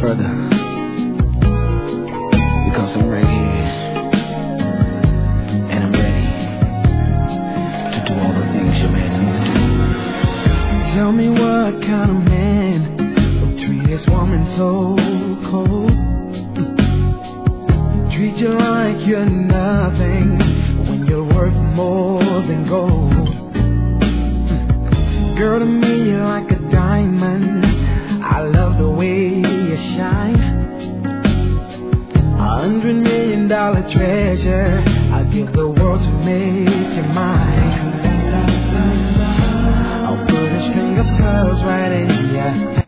further because I'm right here and I'm ready to do all the things your man needs to do. Tell me what kind of man would treat his woman so cold, treat you like you're nothing when you're worth more than gold. Girl, to me you're like a diamond. I love the way you shine. $100 million treasure. I'd give the world to make you mine. I'll put a string of pearls right in ya.